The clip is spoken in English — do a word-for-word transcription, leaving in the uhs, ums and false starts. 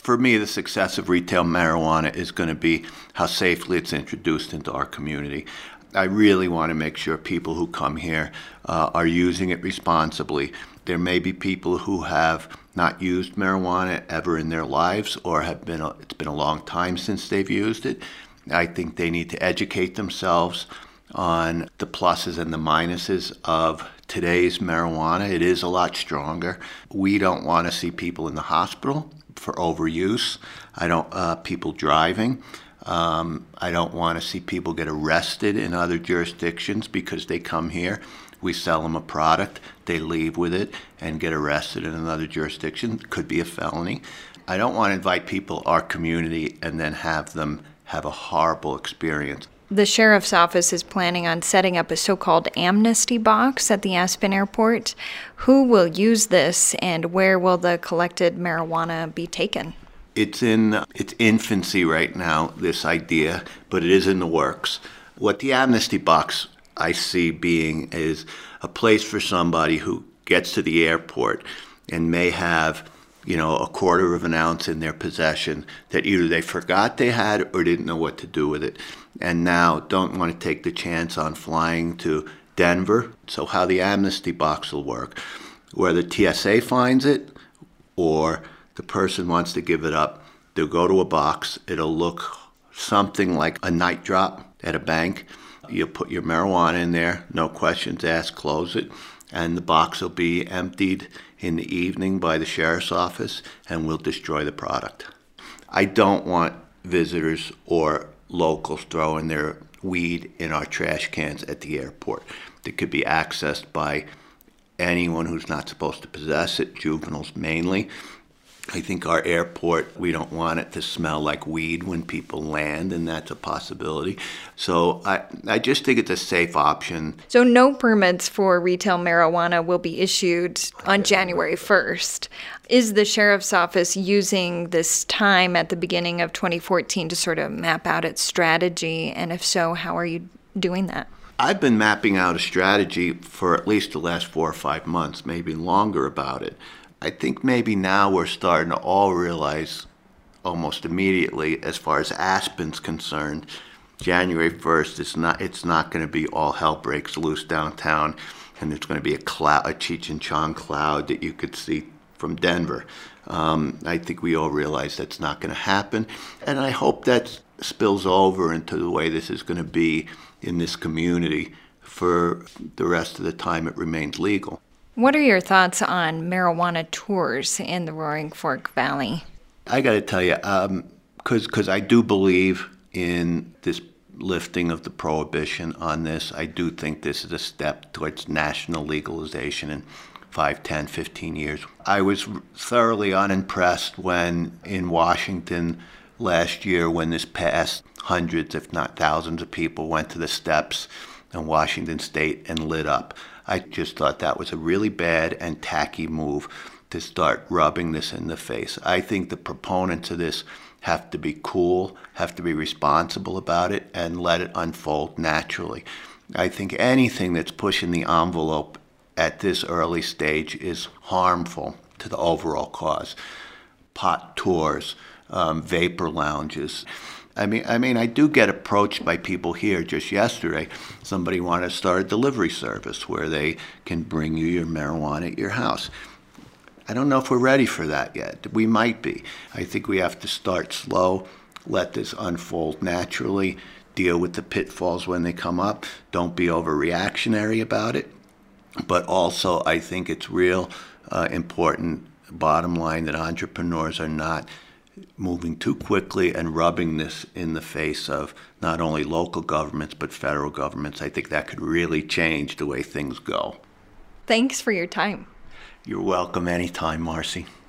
For me, the success of retail marijuana is going to be how safely it's introduced into our community. I really want to make sure people who come here uh, are using it responsibly. There may be people who have not used marijuana ever in their lives, or have been a, it's been a long time since they've used it. I think they need to educate themselves on the pluses and the minuses of today's marijuana. It is a lot stronger. We don't want to see people in the hospital for overuse. I don't uh, people driving. Um, I don't want to see people get arrested in other jurisdictions because they come here. We sell them a product, they leave with it and get arrested in another jurisdiction. Could be a felony. I don't want to invite people to our community and then have them have a horrible experience. The sheriff's office is planning on setting up a so-called amnesty box at the Aspen Airport. Who will use this, and where will the collected marijuana be taken? It's in its infancy right now, this idea, but it is in the works. What the amnesty box I see being is a place for somebody who gets to the airport and may have, you know, a quarter of an ounce in their possession that either they forgot they had or didn't know what to do with it, and now don't want to take the chance on flying to Denver. So how the amnesty box will work, where the T S A finds it or the person wants to give it up, they'll go to a box. It'll look something like a night drop at a bank. You put your marijuana in there, no questions asked, close it, and the box will be emptied in the evening by the sheriff's office, and we'll destroy the product. I don't want visitors or locals throwing their weed in our trash cans at the airport. That could be accessed by anyone who's not supposed to possess it, juveniles mainly. I think our airport, we don't want it to smell like weed when people land, and that's a possibility. So I, I just think it's a safe option. So no permits for retail marijuana will be issued on January first. Is the sheriff's office using this time at the beginning of twenty fourteen to sort of map out its strategy? And if so, how are you doing that? I've been mapping out a strategy for at least the last four or five months, maybe longer about it. I think maybe now we're starting to all realize almost immediately, as far as Aspen's concerned, January first, it's not it's not going to be all hell breaks loose downtown, and there's going to be a cloud, a Cheech and Chong cloud that you could see from Denver. Um, I think we all realize that's not going to happen, and I hope that spills over into the way this is going to be in this community for the rest of the time it remains legal. What are your thoughts on marijuana tours in the Roaring Fork Valley? I got to tell you, um, cause, cause I do believe in this lifting of the prohibition on this. I do think this is a step towards national legalization in five, ten, fifteen years. I was thoroughly unimpressed when in Washington last year, when this passed, hundreds, if not thousands of people went to the steps in Washington State and lit up. I just thought that was a really bad and tacky move to start rubbing this in the face. I think the proponents of this have to be cool, have to be responsible about it, and let it unfold naturally. I think anything that's pushing the envelope at this early stage is harmful to the overall cause. Pot tours, um, vapor lounges. I mean, I mean, I do get approached by people here. Just yesterday, somebody wanted to start a delivery service where they can bring you your marijuana at your house. I don't know if we're ready for that yet. We might be. I think we have to start slow, let this unfold naturally, deal with the pitfalls when they come up. Don't be overreactionary about it. But also, I think it's real uh, important, bottom line, that entrepreneurs are not moving too quickly and rubbing this in the face of not only local governments but federal governments. I think that could really change the way things go. Thanks for your time. You're welcome anytime, Marcy.